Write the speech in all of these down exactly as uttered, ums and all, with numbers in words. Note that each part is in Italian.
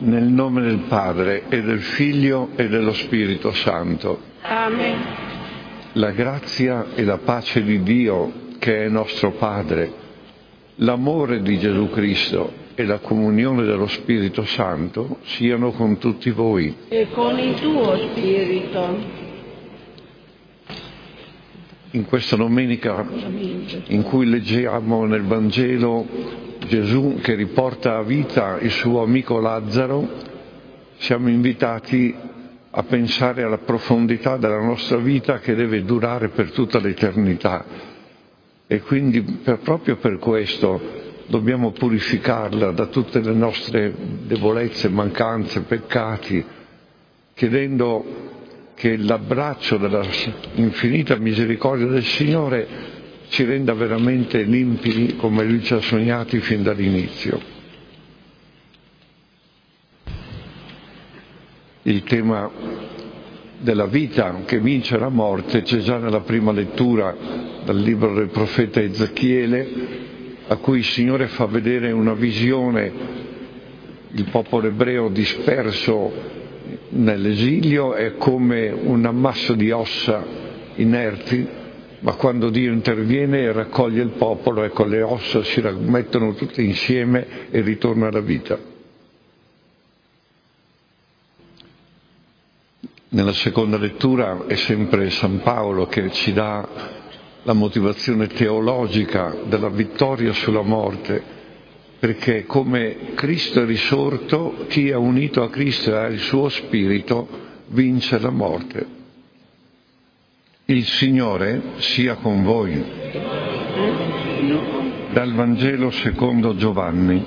Nel nome del Padre e del Figlio e dello Spirito Santo. Amen. La grazia e la pace di Dio, che è nostro Padre, l'amore di Gesù Cristo e la comunione dello Spirito Santo siano con tutti voi. E con il tuo spirito. In questa domenica in cui leggiamo nel Vangelo Gesù che riporta a vita il suo amico Lazzaro, siamo invitati a pensare alla profondità della nostra vita che deve durare per tutta l'eternità e quindi per, proprio per questo dobbiamo purificarla da tutte le nostre debolezze, mancanze, peccati, chiedendo che l'abbraccio della infinita misericordia del Signore ci renda veramente limpidi come Lui ci ha sognati fin dall'inizio. Il tema della vita che vince la morte c'è già nella prima lettura dal libro del profeta Ezechiele, a cui il Signore fa vedere una visione, il popolo ebreo disperso nell'esilio è come un ammasso di ossa inerti, ma quando Dio interviene e raccoglie il popolo, ecco, le ossa si mettono tutte insieme e ritorna alla vita. Nella seconda lettura è sempre San Paolo che ci dà la motivazione teologica della vittoria sulla morte, perché come Cristo è risorto, chi è unito a Cristo e ha il suo spirito vince la morte. Il Signore sia con voi. Dal Vangelo secondo Giovanni.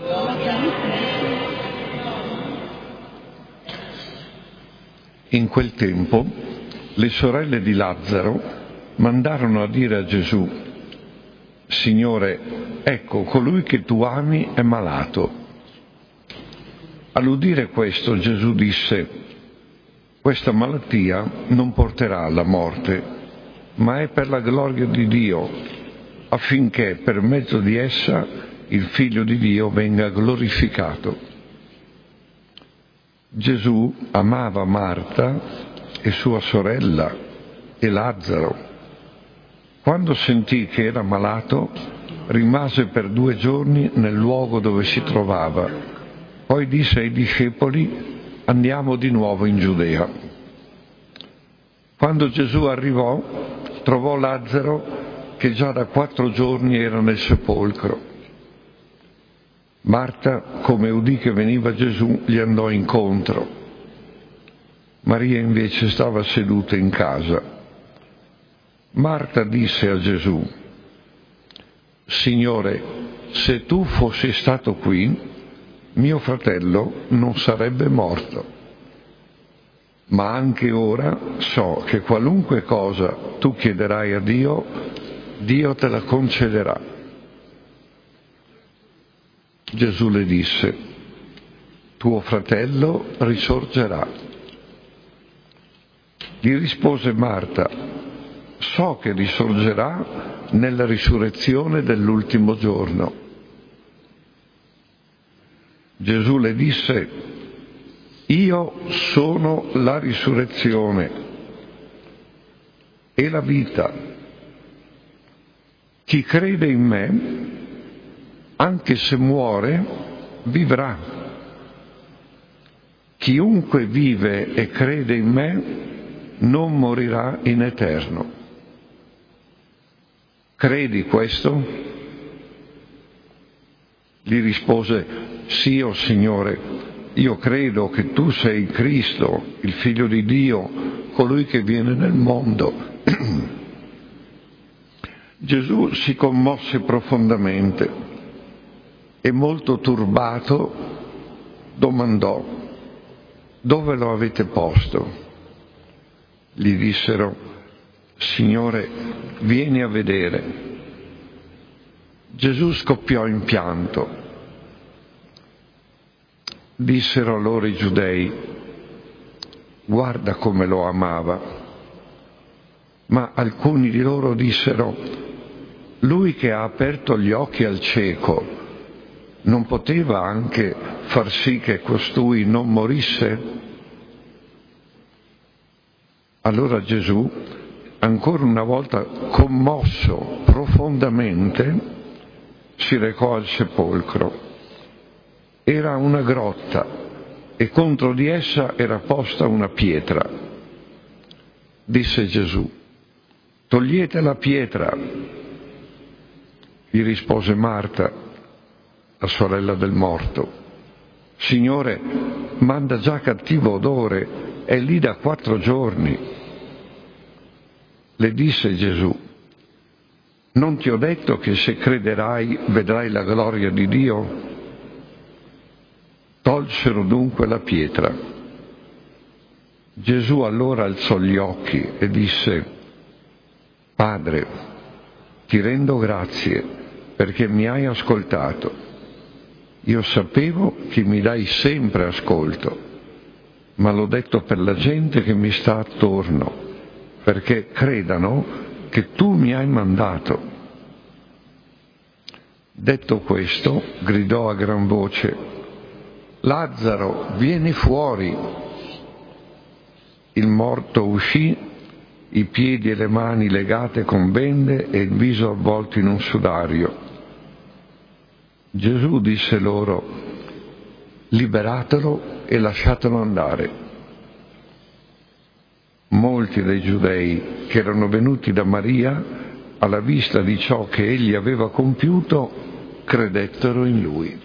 In quel tempo le sorelle di Lazzaro mandarono a dire a Gesù: Signore, ecco, colui che tu ami è malato. All'udire questo Gesù disse: questa malattia non porterà alla morte, ma è per la gloria di Dio, affinché per mezzo di essa il Figlio di Dio venga glorificato. Gesù amava Marta e sua sorella e Lazzaro. Quando sentì che era malato, rimase per due giorni nel luogo dove si trovava. Poi disse ai discepoli: andiamo di nuovo in Giudea. Quando Gesù arrivò, trovò Lazzaro che già da quattro giorni era nel sepolcro. Marta, come udì che veniva Gesù, gli andò incontro. Maria invece stava seduta in casa. Marta disse a Gesù: Signore, se tu fossi stato qui, mio fratello non sarebbe morto. Ma anche ora so che qualunque cosa tu chiederai a Dio, Dio te la concederà. Gesù le disse: tuo fratello risorgerà. Gli rispose Marta: so che risorgerà nella risurrezione dell'ultimo giorno. Gesù le disse: io sono la risurrezione e la vita. Chi crede in me, anche se muore, vivrà. Chiunque vive e crede in me non morirà in eterno. Credi questo? Gli rispose: sì, o Signore, io credo che tu sei Cristo, il Figlio di Dio, colui che viene nel mondo. Gesù si commosse profondamente e molto turbato domandò: dove lo avete posto? Gli dissero: Signore, vieni a vedere. Gesù scoppiò in pianto. Dissero allora i giudei: guarda come lo amava. Ma alcuni di loro dissero: lui che ha aperto gli occhi al cieco non poteva anche far sì che costui non morisse? Allora Gesù, ancora una volta commosso profondamente, si recò al sepolcro. Era una grotta e contro di essa era posta una pietra. Disse Gesù: togliete la pietra. Gli rispose Marta, la sorella del morto: Signore, manda già cattivo odore, è lì da quattro giorni. Le disse Gesù: non ti ho detto che se crederai vedrai la gloria di Dio? Tolsero dunque la pietra. Gesù allora alzò gli occhi e disse: Padre, ti rendo grazie perché mi hai ascoltato. Io sapevo che mi dai sempre ascolto, ma l'ho detto per la gente che mi sta attorno, perché credano che tu mi hai mandato. Detto questo, gridò a gran voce: Lazzaro, vieni fuori. Il morto uscì, i piedi e le mani legate con bende e il viso avvolto in un sudario. Gesù disse loro: liberatelo e lasciatelo andare. Molti dei giudei che erano venuti da Maria, alla vista di ciò che egli aveva compiuto, credettero in lui.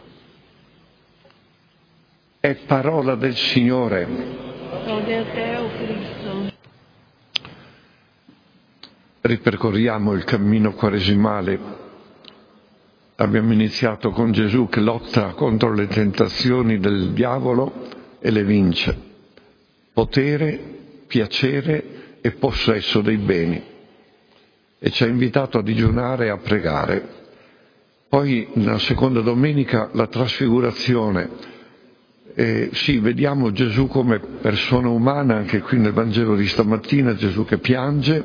È parola del Signore. Lode a te, o Cristo. Ripercorriamo il cammino quaresimale. Abbiamo iniziato con Gesù che lotta contro le tentazioni del diavolo e le vince. Potere, piacere e possesso dei beni. E ci ha invitato a digiunare e a pregare. Poi, nella seconda domenica, la trasfigurazione. Eh, sì, vediamo Gesù come persona umana, anche qui nel Vangelo di stamattina, Gesù che piange,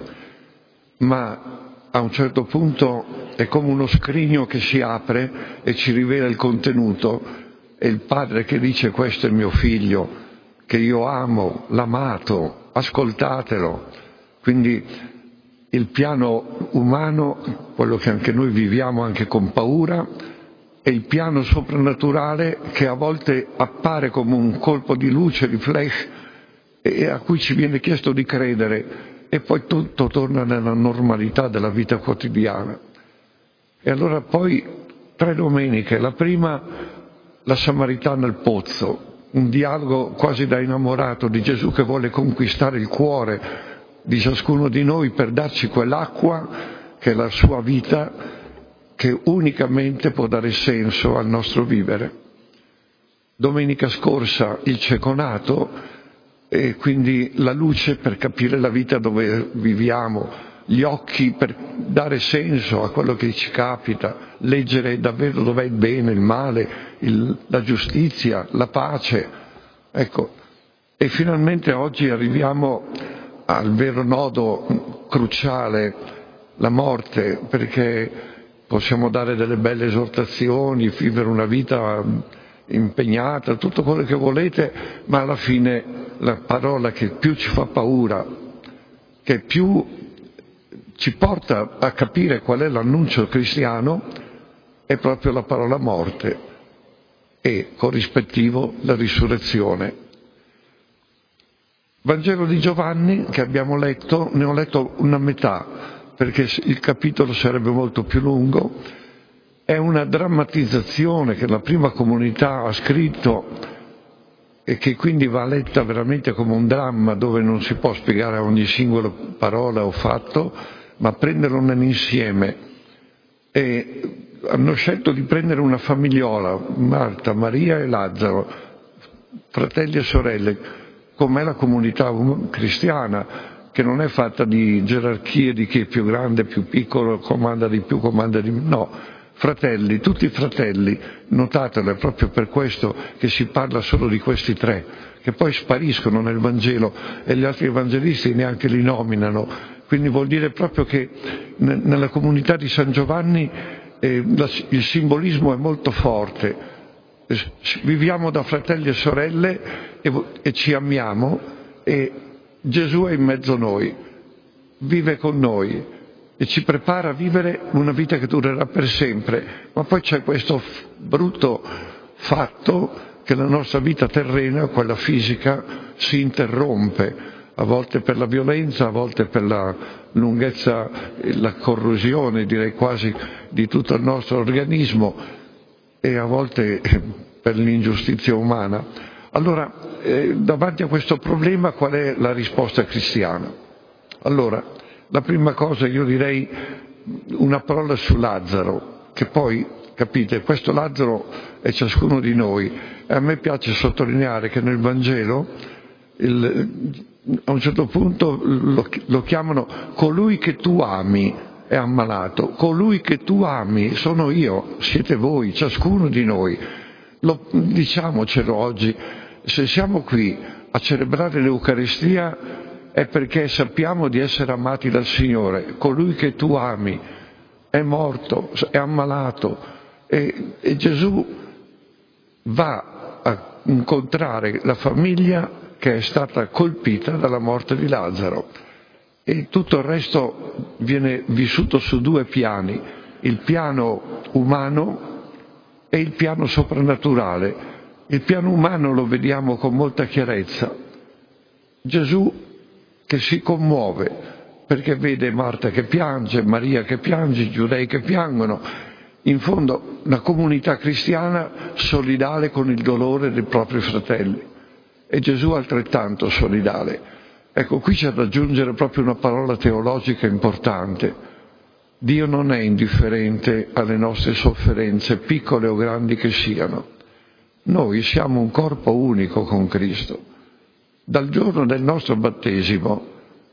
ma a un certo punto è come uno scrigno che si apre e ci rivela il contenuto. È il padre che dice: questo è mio figlio, che io amo, l'amato, ascoltatelo. Quindi il piano umano, quello che anche noi viviamo anche con paura, è il piano soprannaturale che a volte appare come un colpo di luce, di flash, e a cui ci viene chiesto di credere, e poi tutto torna nella normalità della vita quotidiana. E allora poi tre domeniche. La prima, la Samaritana al pozzo, un dialogo quasi da innamorato di Gesù che vuole conquistare il cuore di ciascuno di noi per darci quell'acqua che è la sua vita, che unicamente può dare senso al nostro vivere. Domenica scorsa il ceconato, e quindi la luce per capire la vita dove viviamo, gli occhi per dare senso a quello che ci capita, leggere davvero dov'è il bene, il male, il, la giustizia, la pace. Ecco, e finalmente oggi arriviamo al vero nodo cruciale, la morte, perché possiamo dare delle belle esortazioni, vivere una vita impegnata, tutto quello che volete, ma alla fine la parola che più ci fa paura, che più ci porta a capire qual è l'annuncio cristiano, è proprio la parola morte e corrispettivo la risurrezione. Vangelo di Giovanni che abbiamo letto, ne ho letto una metà, perché il capitolo sarebbe molto più lungo. È una drammatizzazione che la prima comunità ha scritto e che quindi va letta veramente come un dramma, dove non si può spiegare ogni singola parola o fatto, ma prenderlo nell'insieme. E hanno scelto di prendere una famigliola, Marta, Maria e Lazzaro, fratelli e sorelle, com'è la comunità cristiana, che non è fatta di gerarchie di chi è più grande, più piccolo, comanda di più, comanda di meno. No, fratelli, tutti fratelli. Notatelo, è proprio per questo che si parla solo di questi tre, che poi spariscono nel Vangelo e gli altri evangelisti neanche li nominano. Quindi vuol dire proprio che nella comunità di San Giovanni eh, il simbolismo è molto forte. viviamo da fratelli e sorelle e, e ci amiamo, e Gesù è in mezzo a noi, vive con noi e ci prepara a vivere una vita che durerà per sempre. Ma poi c'è questo f- brutto fatto che la nostra vita terrena, quella fisica, si interrompe, a volte per la violenza, a volte per la lunghezza, la corrosione, direi quasi, di tutto il nostro organismo, e a volte per l'ingiustizia umana. Allora, eh, davanti a questo problema, qual è la risposta cristiana? Allora, la prima cosa io direi una parola su Lazzaro, che poi, capite, questo Lazzaro è ciascuno di noi, e a me piace sottolineare che nel Vangelo il, a un certo punto lo, lo chiamano colui che tu ami è ammalato, colui che tu ami sono io, siete voi, ciascuno di noi. Lo, diciamocelo oggi, se siamo qui a celebrare l'Eucaristia è perché sappiamo di essere amati dal Signore. Colui che tu ami è morto, è ammalato, e, e Gesù va a incontrare la famiglia che è stata colpita dalla morte di Lazzaro, e tutto il resto viene vissuto su due piani: il piano umano e il piano soprannaturale. Il piano umano lo vediamo con molta chiarezza. Gesù che si commuove perché vede Marta che piange, Maria che piange, i giudei che piangono. In fondo una comunità cristiana solidale con il dolore dei propri fratelli, e Gesù altrettanto solidale. Ecco, qui c'è da aggiungere proprio una parola teologica importante. Dio non è indifferente alle nostre sofferenze, piccole o grandi che siano. Noi siamo un corpo unico con Cristo. Dal giorno del nostro battesimo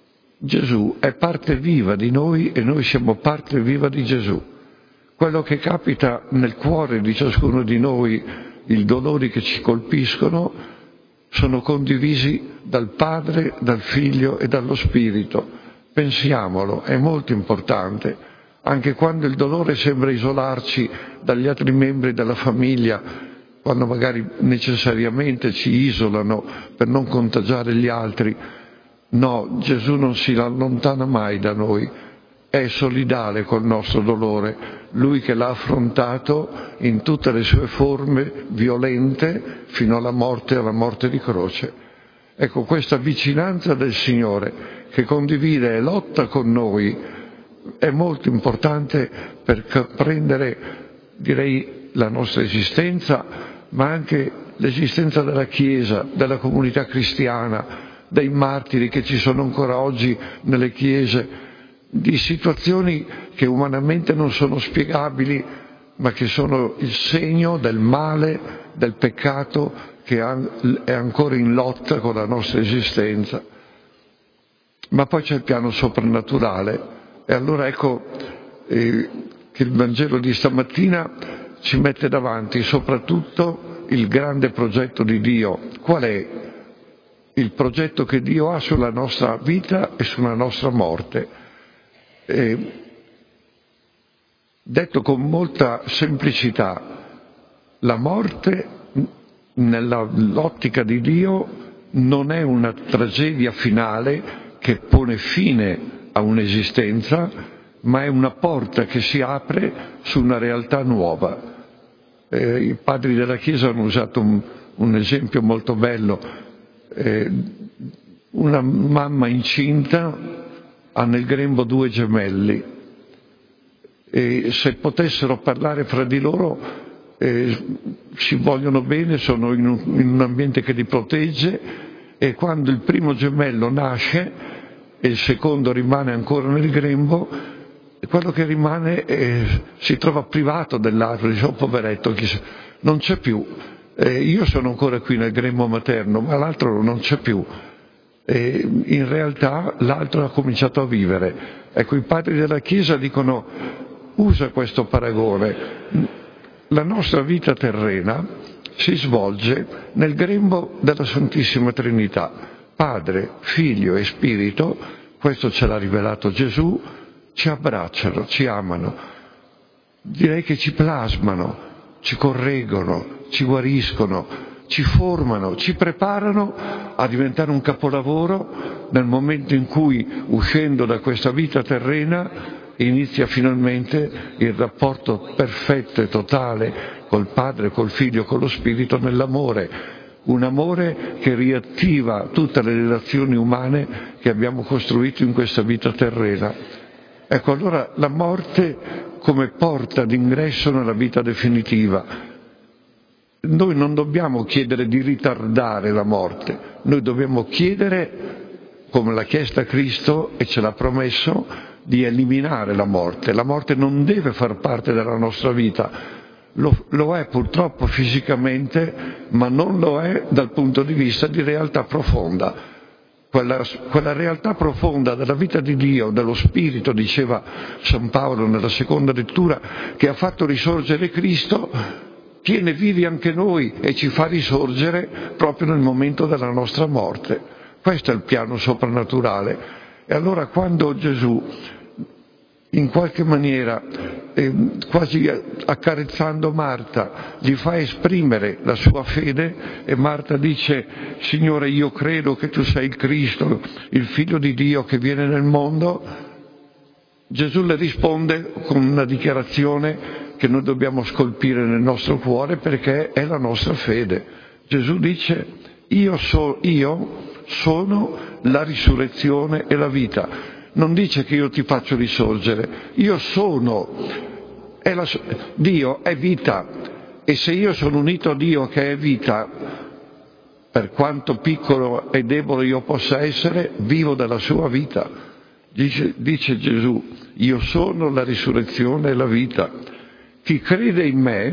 Gesù è parte viva di noi e noi siamo parte viva di Gesù. Quello che capita nel cuore di ciascuno di noi, i dolori che ci colpiscono, sono condivisi dal Padre, dal Figlio e dallo Spirito. Pensiamolo, è molto importante. Anche quando il dolore sembra isolarci dagli altri membri della famiglia, quando magari necessariamente ci isolano per non contagiare gli altri, no, Gesù non si allontana mai da noi, è solidale col nostro dolore, Lui che l'ha affrontato in tutte le sue forme violente fino alla morte, alla morte di croce. Ecco, questa vicinanza del Signore che condivide e lotta con noi è molto importante per comprendere, direi, la nostra esistenza, ma anche l'esistenza della Chiesa, della comunità cristiana, dei martiri che ci sono ancora oggi nelle chiese, di situazioni che umanamente non sono spiegabili, ma che sono il segno del male, del peccato che è ancora in lotta con la nostra esistenza. Ma poi c'è il piano soprannaturale, e allora ecco eh, che il Vangelo di stamattina ci mette davanti soprattutto il grande progetto di Dio. Qual è il progetto che Dio ha sulla nostra vita e sulla nostra morte? Eh, detto con molta semplicità, la morte nell'ottica di Dio non è una tragedia finale che pone fine a un'esistenza, ma è una porta che si apre su una realtà nuova. Eh, i padri della Chiesa hanno usato un, un esempio molto bello. Eh, una mamma incinta ha nel grembo due gemelli, e se potessero parlare fra di loro eh, si vogliono bene, sono in un, in un ambiente che li protegge, e quando il primo gemello nasce e il secondo rimane ancora nel grembo, quello che rimane eh, si trova privato dell'altro, dice: oh poveretto, non c'è più, eh, io sono ancora qui nel grembo materno, ma l'altro non c'è più. E in realtà l'altro ha cominciato a vivere. Ecco, i padri della Chiesa dicono: usa questo paragone, la nostra vita terrena si svolge nel grembo della Santissima Trinità, Padre, Figlio e Spirito. Questo ce l'ha rivelato Gesù, ci abbracciano, ci amano, direi che ci plasmano, ci correggono, ci guariscono, ci formano, ci preparano a diventare un capolavoro nel momento in cui, uscendo da questa vita terrena, inizia finalmente il rapporto perfetto e totale col Padre, col Figlio, con lo Spirito nell'amore. Un amore che riattiva tutte le relazioni umane che abbiamo costruito in questa vita terrena. Ecco, allora la morte come porta d'ingresso nella vita definitiva. Noi non dobbiamo chiedere di ritardare la morte, noi dobbiamo chiedere, come l'ha chiesta Cristo e ce l'ha promesso, di eliminare la morte. La morte non deve far parte della nostra vita. Lo, lo è purtroppo fisicamente, ma non lo è dal punto di vista di realtà profonda. Quella, quella realtà profonda della vita di Dio, dello Spirito, diceva San Paolo nella seconda lettura, che ha fatto risorgere Cristo, tiene vivi anche noi e ci fa risorgere proprio nel momento della nostra morte. Questo è il piano soprannaturale. E allora quando Gesù, in qualche maniera, eh, quasi accarezzando Marta, gli fa esprimere la sua fede, e Marta dice: Signore, io credo che tu sei il Cristo, il Figlio di Dio che viene nel mondo, Gesù le risponde con una dichiarazione che noi dobbiamo scolpire nel nostro cuore, perché è la nostra fede. Gesù dice: io, so, io sono la risurrezione e la vita. Non dice che io ti faccio risorgere, io sono, è la, Dio è vita, e se io sono unito a Dio che è vita, per quanto piccolo e debole io possa essere, vivo della sua vita. Dice, dice Gesù: io sono la risurrezione e la vita. Chi crede in me,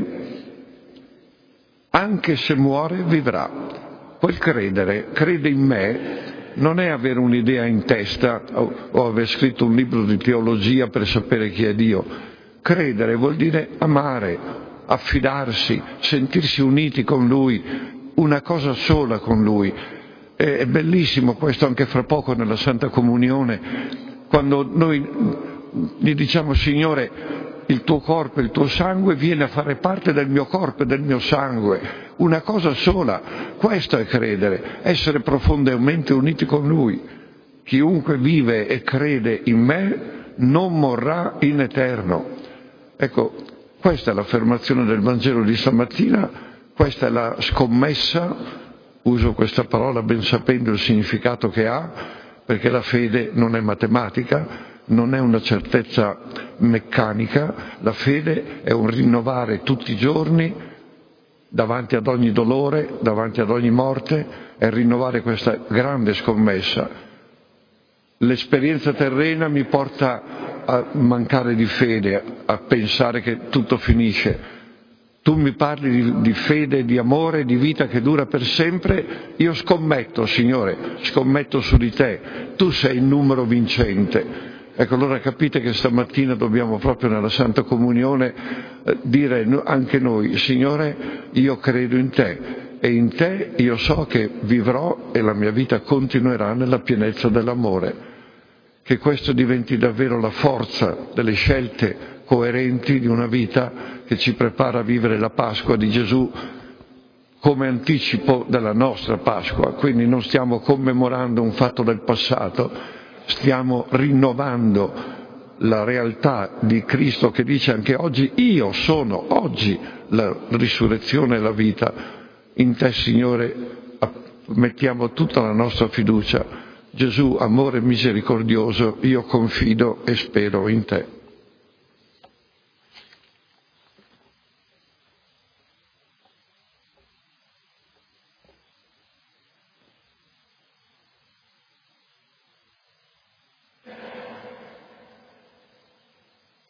anche se muore, vivrà. Quel credere, crede in me, non è avere un'idea in testa o, o aver scritto un libro di teologia per sapere chi è Dio. Credere vuol dire amare, affidarsi, sentirsi uniti con Lui, una cosa sola con Lui. È, è bellissimo questo anche fra poco nella Santa Comunione, quando noi gli diciamo: Signore, il tuo corpo e il tuo sangue viene a fare parte del mio corpo e del mio sangue, una cosa sola. Questo è credere, essere profondamente uniti con Lui. Chiunque vive e crede in me non morrà in eterno. Ecco, questa è l'affermazione del Vangelo di stamattina, questa è la scommessa, uso questa parola ben sapendo il significato che ha, perché la fede non è matematica, non è una certezza meccanica, la fede è un rinnovare tutti i giorni, davanti ad ogni dolore, davanti ad ogni morte, è rinnovare questa grande scommessa. L'esperienza terrena mi porta a mancare di fede, a pensare che tutto finisce. Tu mi parli di, di fede, di amore, di vita che dura per sempre, io scommetto, Signore, scommetto su di te, tu sei il numero vincente. Ecco, allora capite che stamattina dobbiamo proprio nella Santa Comunione eh, dire anche noi: Signore, io credo in te e in te io so che vivrò e la mia vita continuerà nella pienezza dell'amore. Che questo diventi davvero la forza delle scelte coerenti di una vita che ci prepara a vivere la Pasqua di Gesù come anticipo della nostra Pasqua. Quindi non stiamo commemorando un fatto del passato, stiamo rinnovando la realtà di Cristo che dice anche oggi: io sono oggi la risurrezione e la vita. In te, Signore, mettiamo tutta la nostra fiducia. Gesù, amore misericordioso, io confido e spero in te.